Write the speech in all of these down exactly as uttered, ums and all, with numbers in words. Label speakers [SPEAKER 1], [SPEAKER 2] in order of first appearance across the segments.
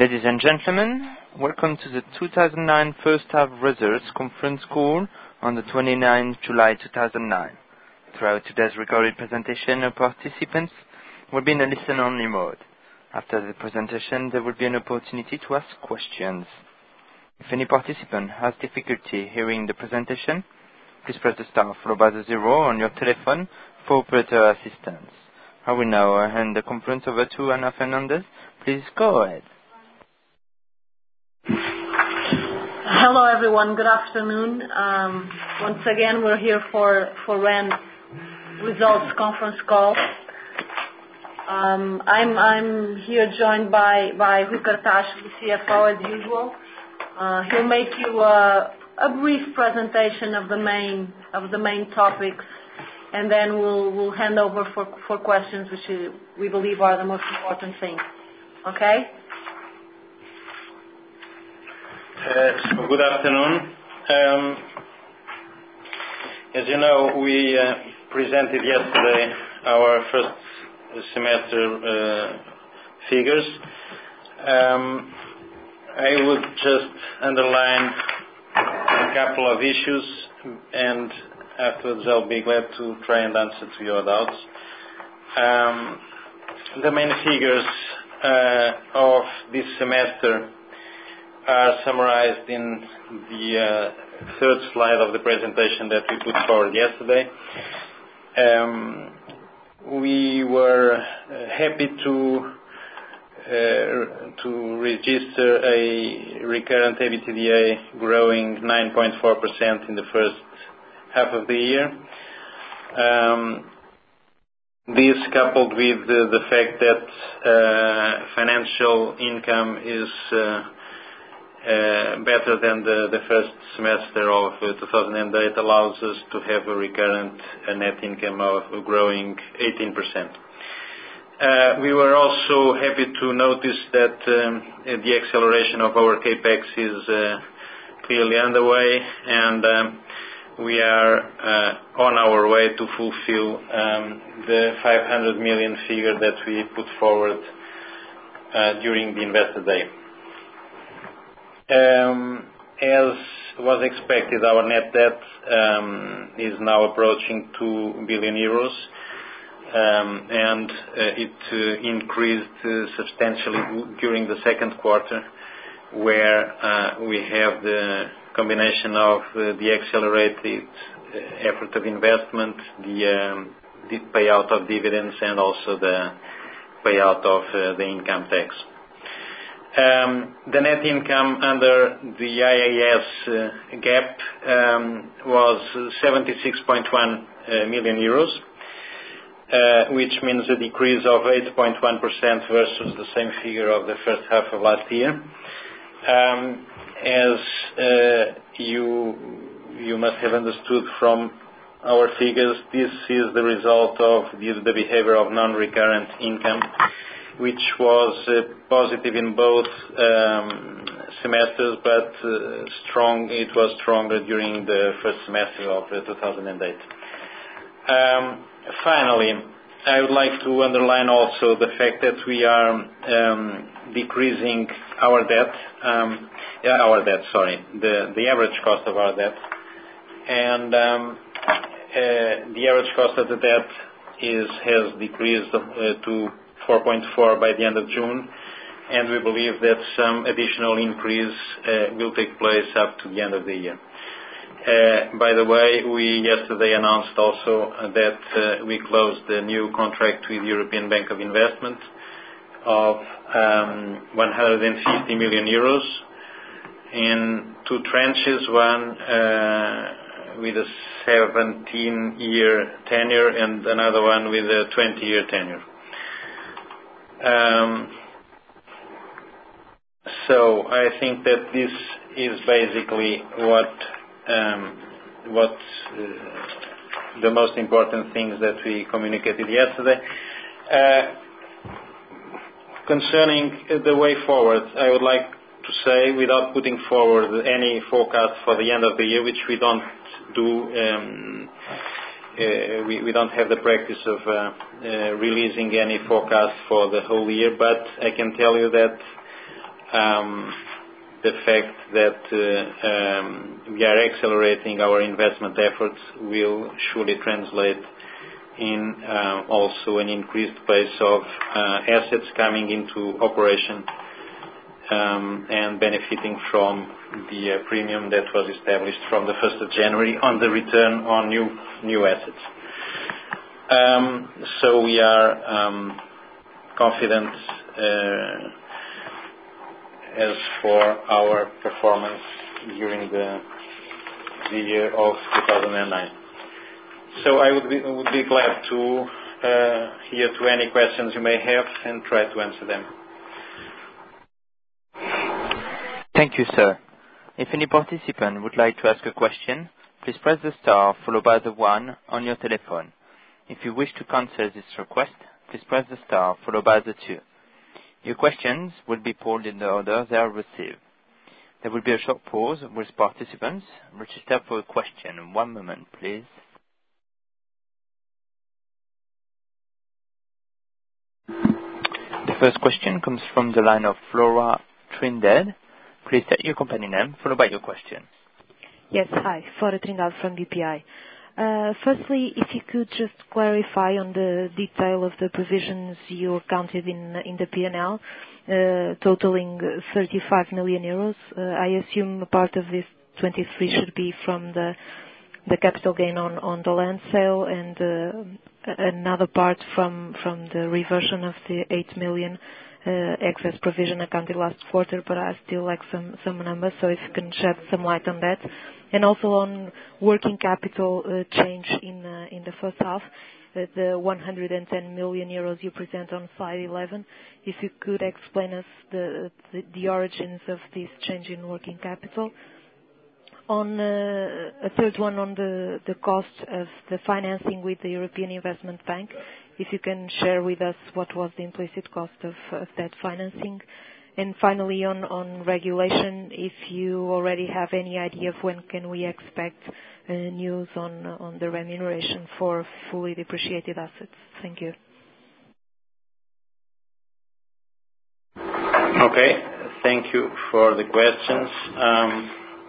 [SPEAKER 1] Ladies and gentlemen, welcome to the two thousand nine First Half Results Conference Call on the twenty-ninth of July two thousand nine. Throughout today's recorded presentation, all participants will be in a listen-only mode. After the presentation, there will be an opportunity to ask questions. If any participant has difficulty hearing the presentation, please press the star followed by the zero on your telephone for operator assistance. I will now hand the conference over to Ana Fernandez. Please go ahead.
[SPEAKER 2] Hello everyone, good afternoon. Um, once again we're here for, for R A N results conference call. Um, I'm, I'm here joined by, by Rui Cartaz, the C F O as usual. Uh, he'll make you a, a brief presentation of the main, of the main topics, and then we'll, we'll hand over for, for questions, which is, we believe are the most important thing. Okay?
[SPEAKER 3] Uh, so good afternoon. Um, as you know, we uh, presented yesterday our first semester uh, figures. Um, I would just underline a couple of issues, and afterwards I'll be glad to try and answer to your doubts. Um, the main figures uh, of this semester are summarized in the uh, third slide of the presentation that we put forward yesterday. Um, we were uh, happy to uh, to register a recurrent EBITDA growing nine point four percent in the first half of the year. Um, this coupled with the, the fact that uh, financial income is uh, Uh, better than the, the first semester of uh, two thousand eight allows us to have a recurrent uh, net income of uh, growing eighteen percent. Uh, we were also happy to notice that um, the acceleration of our capex is uh, clearly underway, and um, we are uh, on our way to fulfill um, the five hundred million figure that we put forward uh, during the Investor Day. Um, as was expected, our net debt um, is now approaching two billion euros, um, and uh, it uh, increased uh, substantially during the second quarter, where uh, we have the combination of uh, the accelerated uh, effort of investment, the, um, the payout of dividends, and also the payout of uh, the income tax. Um, the net income under the I A S uh, gap um, was seventy-six point one uh, million euros, uh, which means a decrease of eight point one percent versus the same figure of the first half of last year. Um, as uh, you you must have understood from our figures, this is the result of the, the behavior of non-recurrent income, which was uh, positive in both um, semesters, but uh, strong. It was stronger during the first semester of uh, two thousand eight. Um, finally, I would like to underline also the fact that we are um, decreasing our debt, um, yeah, our debt, sorry, the, the average cost of our debt, and um, uh, the average cost of the debt is has decreased uh, to four point four by the end of June, and we believe that some additional increase uh, will take place up to the end of the year. Uh, by the way, we yesterday announced also uh, that uh, we closed a new contract with European Bank of Investment of um, one hundred fifty million euros in two tranches, one uh, with a seventeen-year tenure and another one with a twenty-year tenure. Um, so I think that this is basically what um, what uh, the most important things that we communicated yesterday. Uh, concerning the way forward, I would like to say, without putting forward any forecast for the end of the year, which we don't do, um, uh, we, we don't have the practice of uh, uh, releasing any forecast for the whole year, but I can tell you that um, the fact that uh, um, we are accelerating our investment efforts will surely translate in uh, also an increased pace of uh, assets coming into operation um, and benefiting from the uh, premium that was established from the first of January on the return on new new assets. Um, so we are um, confident uh, as for our performance during the the year of two thousand nine. So I would be, would be glad to uh, hear to any questions you may have and try to answer them.
[SPEAKER 1] Thank you, sir. If any participant would like to ask a question, please press the star followed by the one on your telephone. If you wish to cancel this request, please press the star followed by the two. Your questions will be polled in the order they are received. There will be a short pause with participants register for a question. One moment, please. The first question comes from the line of Flora Trindade. Please state your company name, followed by your question.
[SPEAKER 4] Yes, hi. Flora Trindade from B P I. Uh, firstly, if you could just clarify on the detail of the provisions you counted in in the P and L, uh, totaling thirty-five million euros. Uh, I assume a part of this twenty-three should be from the the capital gain on on the land sale, and uh, another part from from the reversion of the eight million uh, excess provision accounted last quarter, but I still like some some numbers, so if you can shed some light on that. And also on working capital uh, change in uh, in the first half, uh, the one hundred ten million euros you present on slide eleven. If you could explain us the the, the origins of this change in working capital. On uh, a third one on the the cost of the financing with the European Investment Bank, if you can share with us what was the implicit cost of, of that financing. And finally, on, on regulation, if you already have any idea of when can we expect uh, news on on the remuneration for fully depreciated assets. Thank you.
[SPEAKER 3] Okay, thank you for the questions. Um,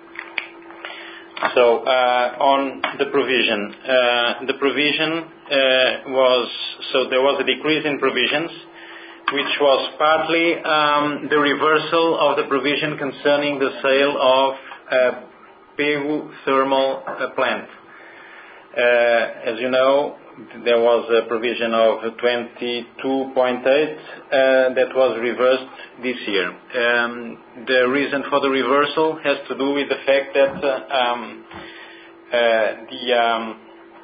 [SPEAKER 3] so uh, on the provision, uh, the provision uh, was, so there was a decrease in provisions, which was partly um, the reversal of the provision concerning the sale of uh, Pego thermal uh, plant. Uh, as you know, there was a provision of twenty-two point eight uh, that was reversed this year. Um, the reason for the reversal has to do with the fact that uh, um, uh, the um,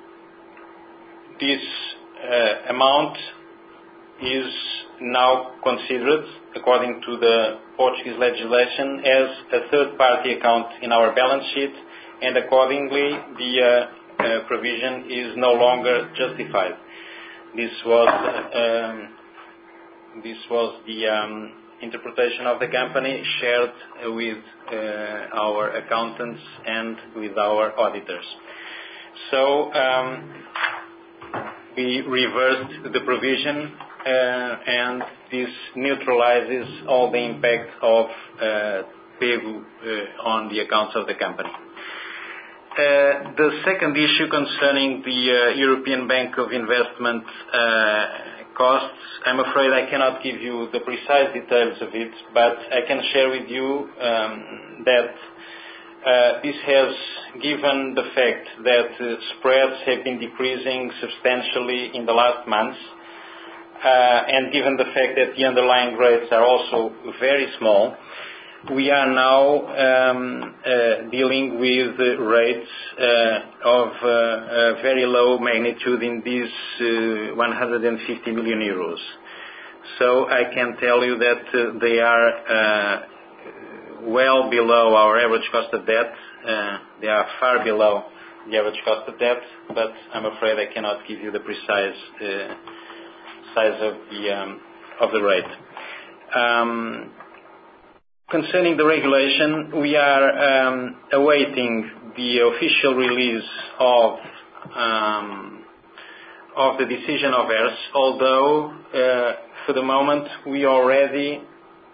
[SPEAKER 3] this uh, amount is now considered, according to the Portuguese legislation, as a third-party account in our balance sheet, and accordingly the uh, uh, provision is no longer justified. This was uh, um, this was the um, interpretation of the company shared uh, with uh, our accountants and with our auditors. So um, we reversed the provision. Uh, and this neutralizes all the impact of uh, Pego uh, on the accounts of the company. Uh, the second issue concerning the uh, European Bank of Investment uh, costs, I'm afraid I cannot give you the precise details of it, but I can share with you um, that uh, this has, given the fact that uh, spreads have been decreasing substantially in the last months, Uh, and given the fact that the underlying rates are also very small, we are now um, uh, dealing with uh, rates uh, of uh, uh, very low magnitude in these uh, one hundred fifty million euros. So I can tell you that uh, they are uh, well below our average cost of debt. Uh, they are far below the average cost of debt, but I'm afraid I cannot give you the precise uh, size of the um, of the rate. Um, concerning the regulation, we are um, awaiting the official release of um, of the decision of E R S. Although uh, for the moment we already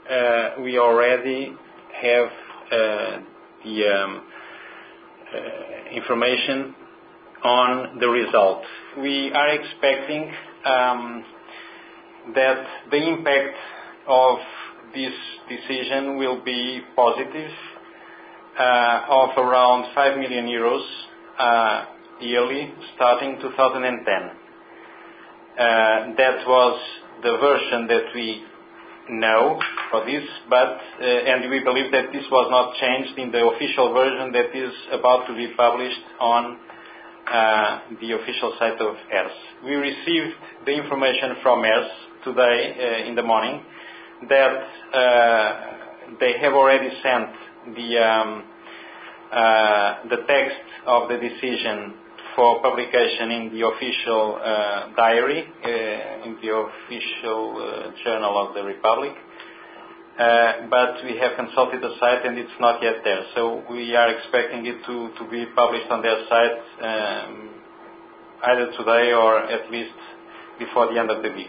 [SPEAKER 3] uh, we already have uh, the um, uh, information on the result. We are expecting um, that the impact of this decision will be positive, uh, of around five million euros uh, yearly starting two thousand ten. Uh, that was the version that we know for this, but uh, and we believe that this was not changed in the official version that is about to be published on uh, the official site of E R S. We received the information from E R S today uh, in the morning that uh, they have already sent the um, uh, the text of the decision for publication in the official uh, diary, uh, in the official uh, journal of the Republic. Uh, but we have consulted the site and it's not yet there. So we are expecting it to, to be published on their site um, either today or at least before the end of the week.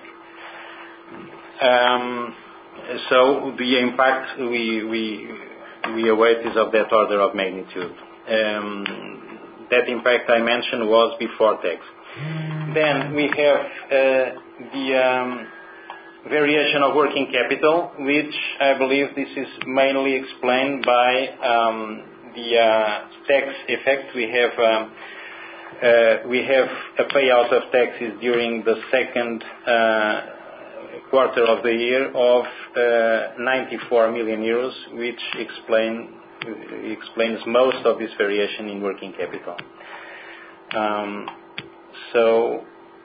[SPEAKER 3] Um, so the impact we, we, we await is of that order of magnitude. Um, That impact I mentioned was before tax. Then we have uh, the um, variation of working capital, which I believe this is mainly explained by um, the uh, tax effect. We have um, uh, we have a payout of taxes during the second uh, quarter of the year of uh, ninety-four million euros, which explain. explains most of this variation in working capital. Um, so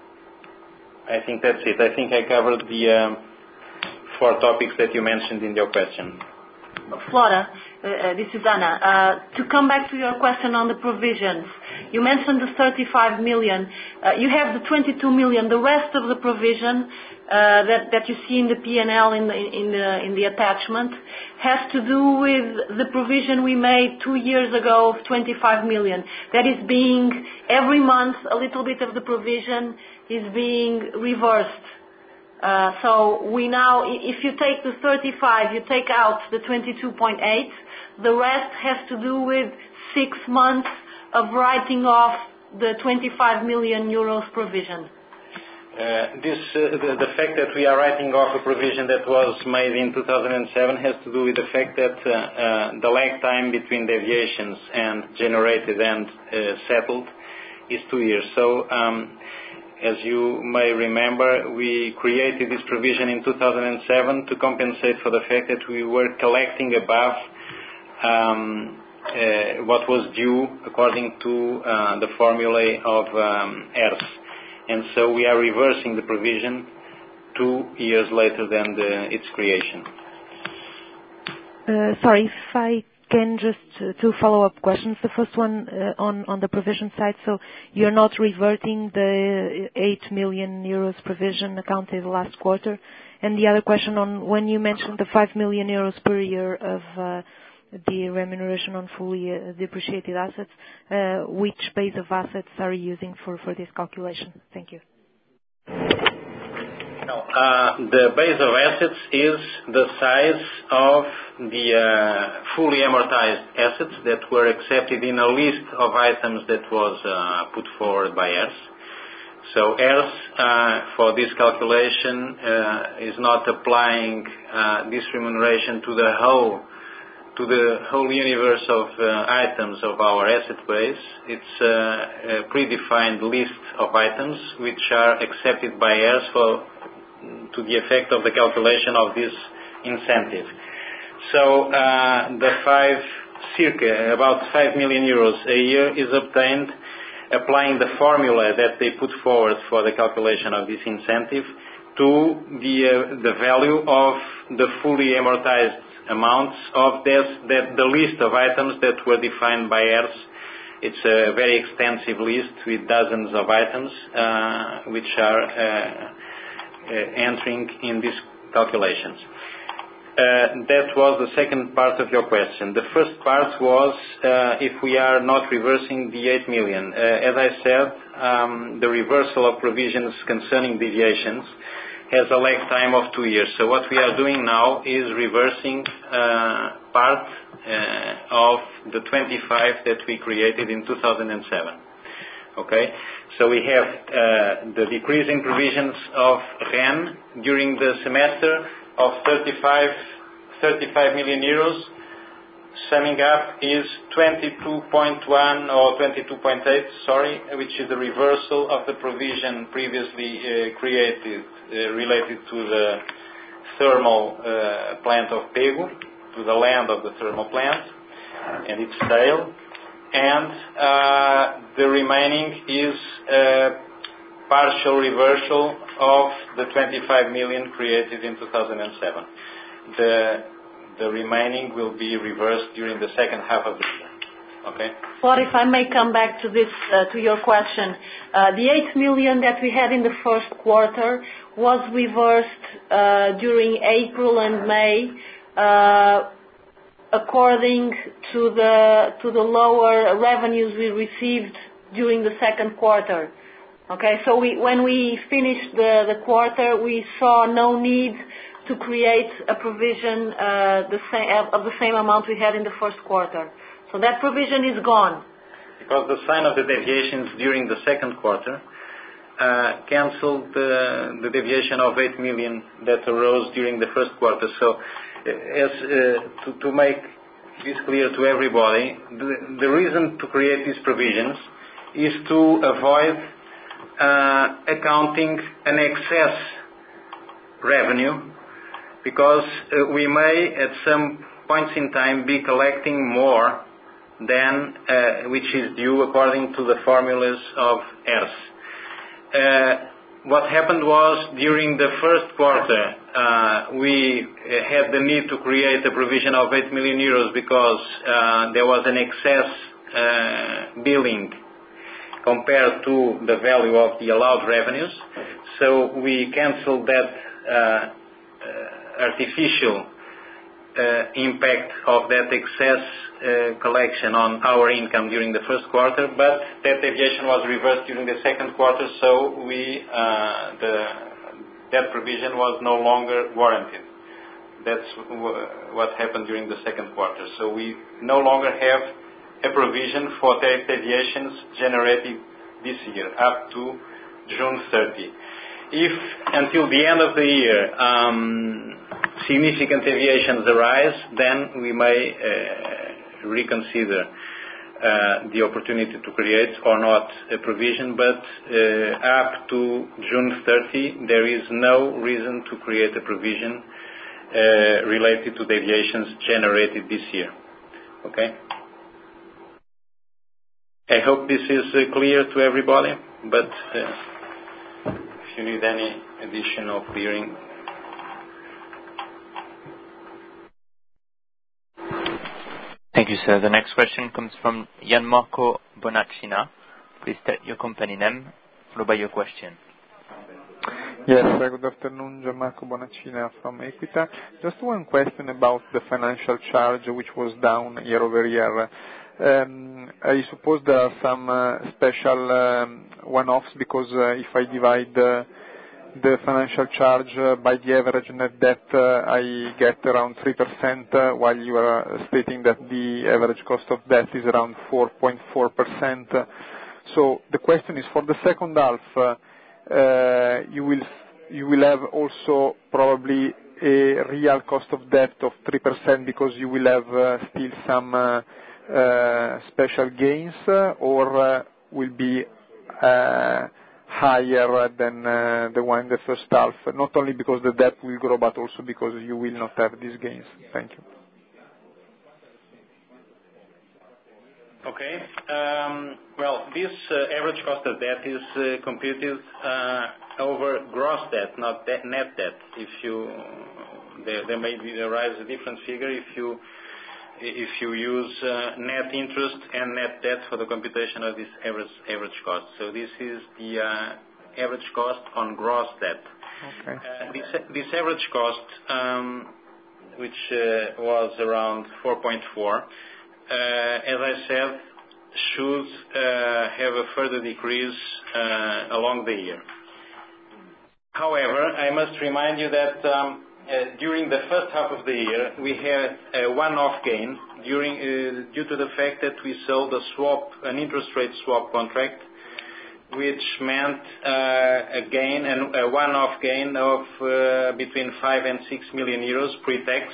[SPEAKER 3] I think that's it. I think I covered the um, four topics that you mentioned in your question.
[SPEAKER 2] Flora, uh, this is Anna. Uh, to come back to your question on the provisions, you mentioned the thirty-five million. Uh, you have the twenty-two million. The rest of the provision uh, that that you see in the P and L in the in the in the attachment has to do with the provision we made two years ago of twenty-five million. That is being every month a little bit of the provision is being reversed. Uh, so we now, if you take the thirty-five, you take out the twenty-two point eight, the rest has to do with six months of writing off the twenty-five million euros provision.
[SPEAKER 3] Uh, this, uh, the, the fact that we are writing off a provision that was made in two thousand seven has to do with the fact that uh, uh, the lag time between deviations and generated and uh, settled is two years. So, um, as you may remember, we created this provision in two thousand seven to compensate for the fact that we were collecting above um, uh, what was due according to uh, the formulae of um, E R S. And so we are reversing the provision two years later than the, its creation.
[SPEAKER 4] Uh, sorry, if I can just uh, two follow-up questions. The first one uh, on, on the provision side. So you're not reverting the eight million euros provision accounted last quarter. And the other question on when you mentioned the five million euros per year of uh, the remuneration on fully uh, depreciated assets, uh, which base of assets are you using for, for this calculation? Thank you.
[SPEAKER 3] No, uh, the base of assets is the size of the uh, fully amortized assets that were accepted in a list of items that was uh, put forward by E R S. So E R S, uh, for this calculation, uh, is not applying uh, this remuneration to the whole to the whole universe of uh, items of our asset base. It's uh, a predefined list of items which are accepted by E R S for to the effect of the calculation of this incentive. So uh, the five, circa about five million euros a year is obtained applying the formula that they put forward for the calculation of this incentive to the uh, the value of the fully amortized amounts of this, that the list of items that were defined by E R S. It's a very extensive list with dozens of items uh, which are uh, uh, entering in these calculations. Uh, that was the second part of your question. The first part was uh, if we are not reversing the eight million. Uh, as I said, um, the reversal of provisions concerning deviations has a lag time of two years. So what we are doing now is reversing uh, part uh, of the twenty-five that we created in two thousand seven. Okay, so we have uh, the decrease in provisions of R E N during the semester of thirty-five million euros. Summing up is twenty-two point one or twenty-two point eight, sorry, which is the reversal of the provision previously uh, created uh, related to the thermal uh, plant of Pego, to the land of the thermal plant and its sale. And uh, the remaining is a partial reversal of the twenty-five million created in two thousand seven. The The remaining will be reversed during the second half of the year. Okay?
[SPEAKER 2] Well, if I may come back to this, uh, to your question, uh, the eight million that we had in the first quarter was reversed uh, during April and May, uh, according to the to the lower revenues we received during the second quarter. Okay, so we, when we finished the, the quarter, we saw no need to create a provision uh, the same, of the same amount we had in the first quarter. So that provision is gone.
[SPEAKER 3] Because the sign of the deviations during the second quarter uh, cancelled the, the deviation of eight million that arose during the first quarter. So uh, as, uh, to, to make this clear to everybody, the, the reason to create these provisions is to avoid uh, accounting an excess revenue, because uh, we may at some points in time be collecting more than uh, which is due according to the formulas of E R S. Uh, what happened was, during the first quarter, uh, we had the need to create a provision of eight million euros because uh, there was an excess uh, billing compared to the value of the allowed revenues. So we cancelled that uh, uh, artificial uh, impact of that excess uh, collection on our income during the first quarter, but that deviation was reversed during the second quarter, so we uh, the that provision was no longer warranted. That's w- what happened during the second quarter. So we no longer have a provision for the deviations generated this year up to June thirtieth. If until the end of the year um, significant deviations arise, then we may uh, reconsider uh, the opportunity to create or not a provision, but uh, up to June thirtieth there is no reason to create a provision uh, related to deviations generated this year. Okay? I hope this is uh, clear to everybody, but uh, if you need any additional clearing.
[SPEAKER 1] Thank you, sir. The next question comes from Gianmarco Bonaccina. Please state your company name, followed by your question.
[SPEAKER 5] Yes, uh, good afternoon, Gianmarco Bonaccina from Equita. Just one question about the financial charge, which was down year over year. Um, I suppose there are some uh, special um, one-offs, because uh, if I divide uh, the financial charge uh, by the average net debt, uh, I get around three percent, uh, while you are stating that the average cost of debt is around four point four percent. So the question is, for the second half, uh, uh, you will you will have also probably a real cost of debt of three percent, because you will have uh, still some uh, uh, special gains, uh, or uh, will be uh, higher than uh, the one in the first half, not only because the debt will grow, but also because you will not have these gains? Thank you.
[SPEAKER 3] Okay. Um, well, this uh, average cost of debt is uh, computed uh, over gross debt, not debt, net debt. If you there, there may be arise a different figure if you if you use uh, net interest and net debt for the computation of this average average cost. So this is the uh, average cost on gross debt.
[SPEAKER 5] Okay.
[SPEAKER 3] Uh, this this average cost, um, which uh, was around four point four. Uh, as I said, should uh, have a further decrease uh, along the year. However, I must remind you that um, uh, during the first half of the year, we had a one-off gain during, uh, due to the fact that we sold a swap, an interest rate swap contract, which meant uh, a gain, and a one-off gain of uh, between five and six million euros pre-tax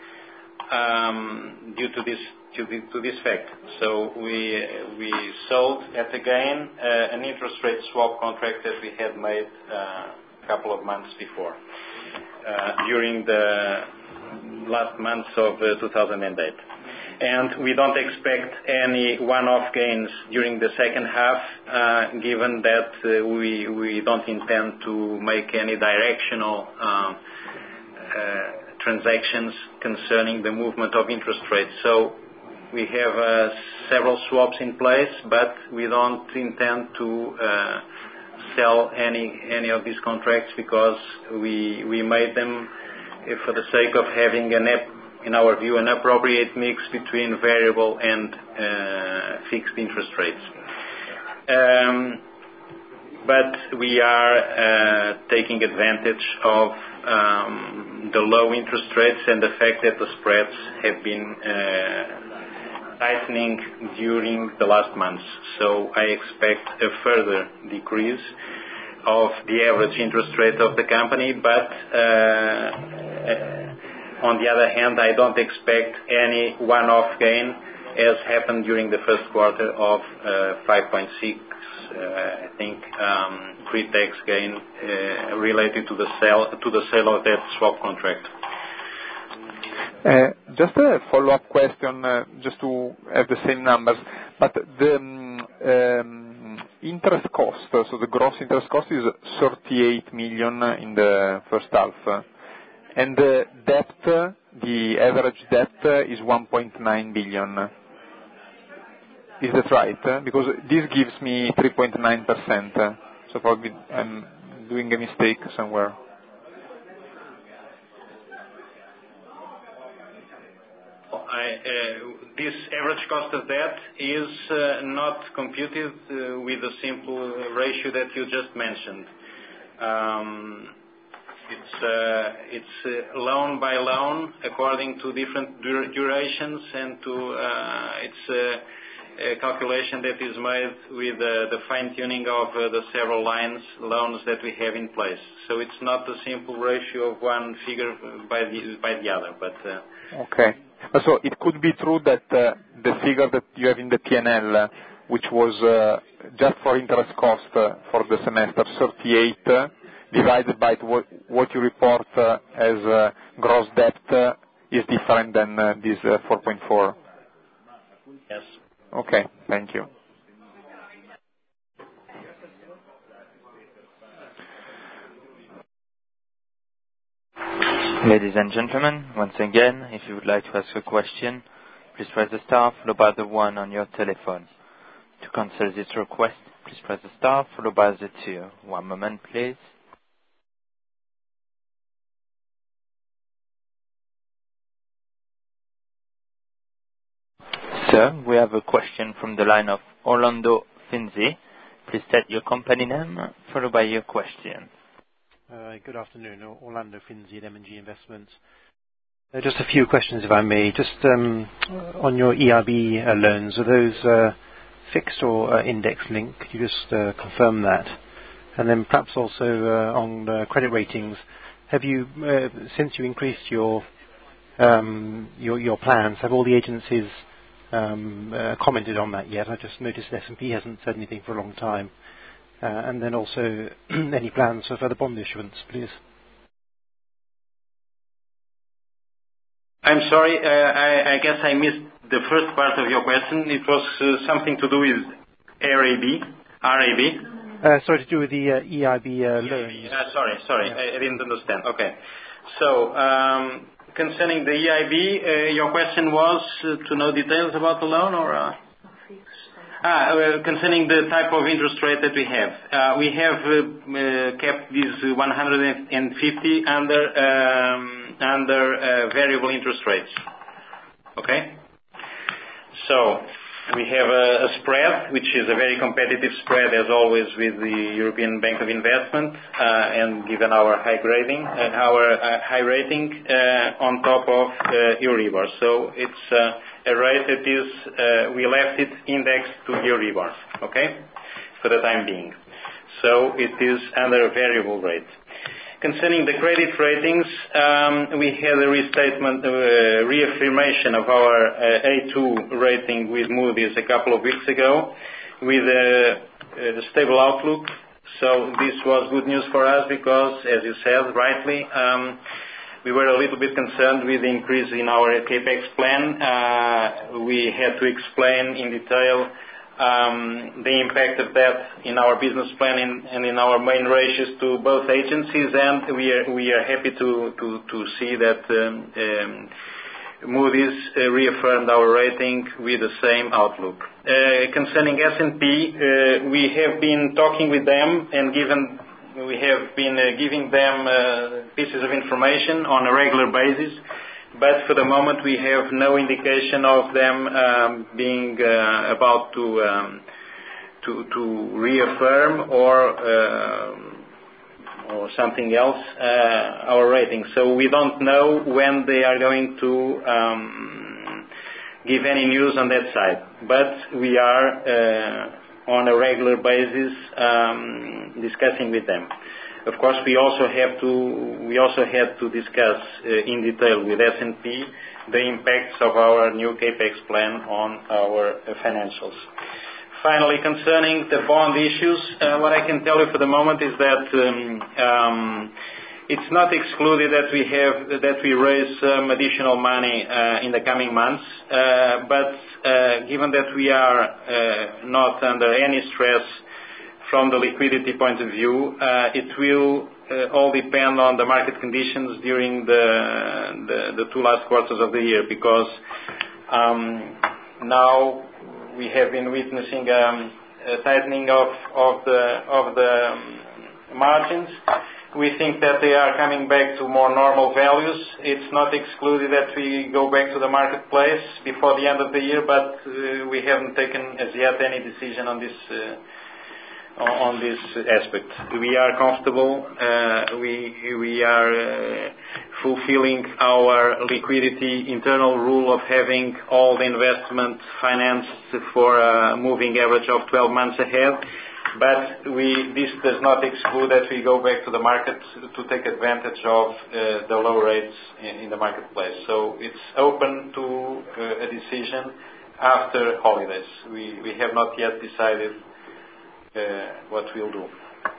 [SPEAKER 3] um, due to this to, the, to this fact. So we we sold at a gain uh, an interest rate swap contract that we had made uh, a couple of months before, uh, during the last months of uh, two thousand eight. And we don't expect any one-off gains during the second half, uh, given that uh, we we don't intend to make any directional um, uh, transactions concerning the movement of interest rates. So we have uh, several swaps in place, but we don't intend to uh, sell any any of these contracts because we we made them for the sake of having an ap- in our view, an appropriate mix between variable and uh, fixed interest rates. Um, but we are uh, taking advantage of um, the low interest rates and the fact that the spreads have been uh, tightening during the last months. So I expect a further decrease of the average interest rate of the company, but uh, uh, on the other hand, I don't expect any one-off gain as happened during the first quarter of uh, five point six, uh, I think, um, pre-tax gain uh, related to the sale to the sale of that swap contract.
[SPEAKER 5] Uh, just a follow-up question, uh, just to have the same numbers, but the um, um, interest cost, so the gross interest cost is thirty-eight million in the first half. And the debt, the average debt is one point nine billion. Is that right? Because this gives me three point nine percent. So probably I'm doing a mistake somewhere.
[SPEAKER 3] I, uh, this average cost of debt is uh, not computed uh, with a simple ratio that you just mentioned. Um, It's uh, it's uh, loan by loan according to different dur- durations, and to uh, it's uh, a calculation that is made with uh, the fine-tuning of uh, the several lines loans that we have in place. So it's not a simple ratio of one figure by the by the other. But uh,
[SPEAKER 5] okay, so it could be true that uh, the figure that you have in the P and L, uh, which was uh, just for interest cost uh, for the semester, thirty-eight. Uh, divided by what, what you report uh, as uh, gross debt uh, is different than uh, this uh, four point four.
[SPEAKER 3] Yes.
[SPEAKER 5] Okay, thank you.
[SPEAKER 1] Ladies and gentlemen, once again, if you would like to ask a question, please press the star followed by the one on your telephone. To cancel this request, please press the star followed by the two. One moment, please. Sir, we have a question from the line of Orlando Finzi. Please state your company name, followed by your question.
[SPEAKER 6] Uh, good afternoon. Orlando Finzi at M and G Investments. Uh, just a few questions, if I may. Just um, on your E I B uh, loans, are those uh, fixed or uh, index linked? Could you just uh, confirm that? And then perhaps also uh, on uh, credit ratings, have you, uh, since you increased your, um, your your plans, have all the agencies Um, uh, commented on that yet? I just noticed S and P hasn't said anything for a long time. Uh, and then also any plans for further bond issuance, please?
[SPEAKER 3] I'm sorry, uh, I, I guess I missed the first part of your question. It was uh, something to do with R A B. R A B.
[SPEAKER 6] Uh, sorry, to do with the uh, E I B uh, loans.
[SPEAKER 3] Uh, sorry, sorry,
[SPEAKER 6] yeah.
[SPEAKER 3] I, I didn't understand. Okay. So, um, concerning the E I B, uh, your question was uh, to know details about the loan, or? Uh? Ah, uh, concerning the type of interest rate that we have. Uh, we have uh, uh, kept this one hundred fifty under um, under uh, variable interest rates. Okay? So, We have a, a spread, which is a very competitive spread, as always, with the European Bank of Investment, uh, and given our high grading, uh, our uh, high rating uh, on top of uh, Euribor. So it's uh, a rate that is, uh, we left it indexed to Euribor, okay, for the time being. So it is under a variable rate. Concerning the credit ratings, um, we had a restatement, uh, reaffirmation of our uh, A two rating with Moody's a couple of weeks ago with a, a stable outlook. So this was good news for us because, as you said rightly, um, we were a little bit concerned with the increase in our CAPEX plan. Uh, we had to explain in detail Um, the impact of that in our business plan in, and in our main ratios to both agencies, and we are we are happy to to, to see that um, um, Moody's uh, reaffirmed our rating with the same outlook. Uh, concerning S and P, uh, we have been talking with them and given we have been uh, giving them uh, pieces of information on a regular basis. But for the moment, we have no indication of them um, being uh, about to, um, to to reaffirm or uh, or something else uh, our rating. So we don't know when they are going to um, give any news on that side. But we are uh, on a regular basis um, discussing with them. Of course, we also have to we also had to discuss uh, in detail with S and P the impacts of our new CAPEX plan on our uh, financials. Finally, concerning the bond issues, uh, what I can tell you for the moment is that um, um, it's not excluded that we have that we raise some additional money uh, in the coming months. Uh, but uh, given that we are uh, not under any stress from the liquidity point of view, uh, it will uh, all depend on the market conditions during the, the, the two last quarters of the year, because um, now we have been witnessing um, a tightening of, of the, of the um, margins. We think that they are coming back to more normal values. It's not excluded that we go back to the marketplace before the end of the year, but uh, we haven't taken as yet any decision on this uh, on this aspect. We are comfortable. Uh, we we are uh, fulfilling our liquidity internal rule of having all the investment financed for a moving average of twelve months ahead. But we this does not exclude that we go back to the market to take advantage of uh, the low rates in, in the marketplace. So it's open to uh, a decision after holidays. We we have not yet decided Uh, what we'll do.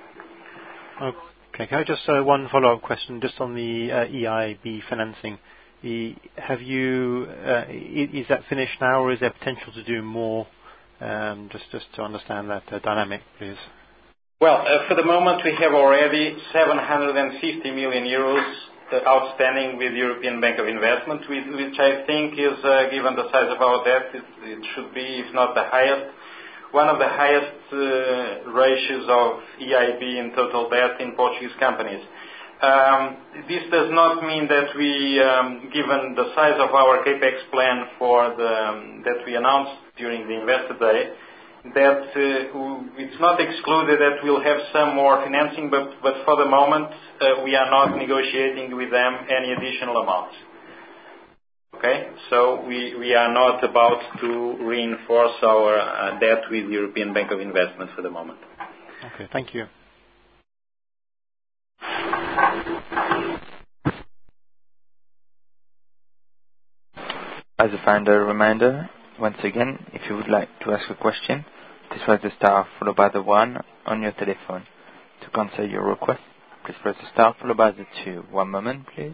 [SPEAKER 6] Okay. Can I just uh, one follow-up question just on the uh, E I B financing? The, have you uh, is that finished now, or is there potential to do more? Um, just just to understand that uh, dynamic, please.
[SPEAKER 3] Well, uh, for the moment we have already seven hundred fifty million euros outstanding with European Bank of Investment, which I think is, uh, given the size of our debt, it, it should be, if not the highest, one of the highest uh, ratios of E I B in total debt in Portuguese companies. Um, this does not mean that we, um, given the size of our CAPEX plan for the, um, that we announced during the Investor Day, that uh, it's not excluded that we'll have some more financing, but, but for the moment uh, we are not negotiating with them any additional amounts. Okay, so we, we are not about to reinforce our uh, debt with the European Bank of Investment for the moment.
[SPEAKER 6] Okay, thank you.
[SPEAKER 1] As a final reminder, once again, if you would like to ask a question, please press the star followed by the one on your telephone. To cancel your request, please press the star followed by the two. One moment, please.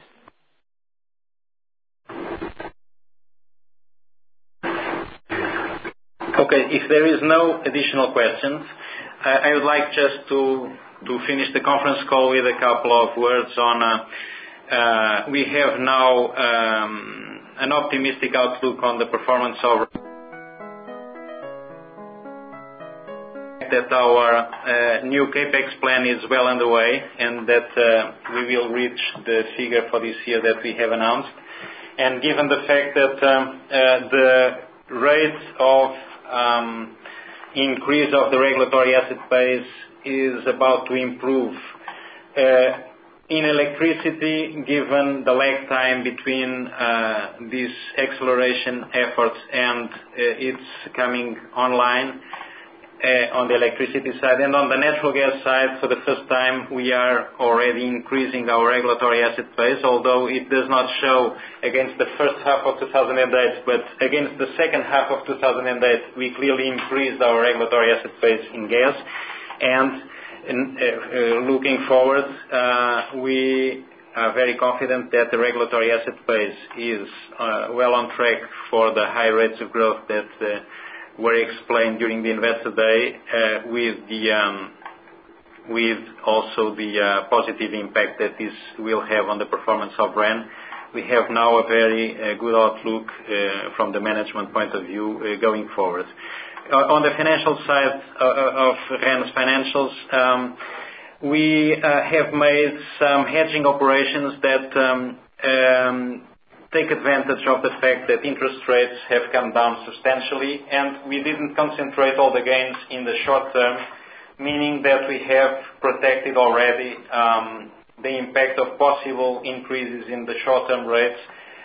[SPEAKER 3] Okay, if there is no additional questions, I, I would like just to to finish the conference call with a couple of words on. Uh, uh, we have now um, an optimistic outlook on the performance of that our uh, new CAPEX plan is well underway, and that uh, we will reach the figure for this year that we have announced. And given the fact that um, uh, the rate of um, increase of the regulatory asset base is about to improve. Uh, in electricity, given the lag time between uh, these acceleration efforts and uh, it's coming online, Uh, on the electricity side, and on the natural gas side, for the first time, we are already increasing our regulatory asset base, although it does not show against the first half of two thousand eight, but against the second half of two thousand eight, we clearly increased our regulatory asset base in gas. And in, uh, uh, looking forward, uh, we are very confident that the regulatory asset base is uh, well on track for the high rates of growth that uh, were explained during the Investor Day, uh, with the um, with also the uh, positive impact that this will have on the performance of R E N. We have now a very uh, good outlook uh, from the management point of view uh, going forward. Uh, on the financial side uh, of R E N's financials, um, we uh, have made some hedging operations that um, um, take advantage of the fact that interest rates have come down substantially, and we didn't concentrate all the gains in the short term, meaning that we have protected already um, the impact of possible increases in the short-term rates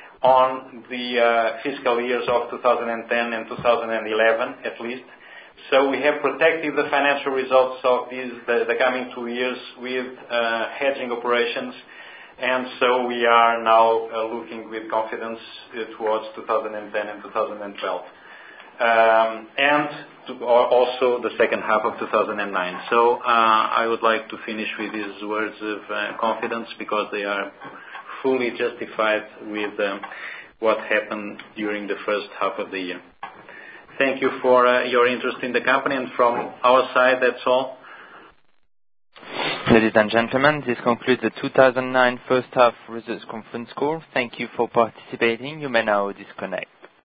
[SPEAKER 3] on the uh, fiscal years of two thousand ten and two thousand eleven, at least. So we have protected the financial results of these, the, the coming two years with uh, hedging operations. And so we are now uh, looking with confidence uh, towards two thousand ten and two thousand twelve. Um, and to also the second half of two thousand nine. So uh, I would like to finish with these words of uh, confidence, because they are fully justified with um, what happened during the first half of the year. Thank you for uh, your interest in the company, and from our side, that's all.
[SPEAKER 1] Ladies and gentlemen, this concludes the two thousand nine first half results conference call. Thank you for participating. You may now disconnect.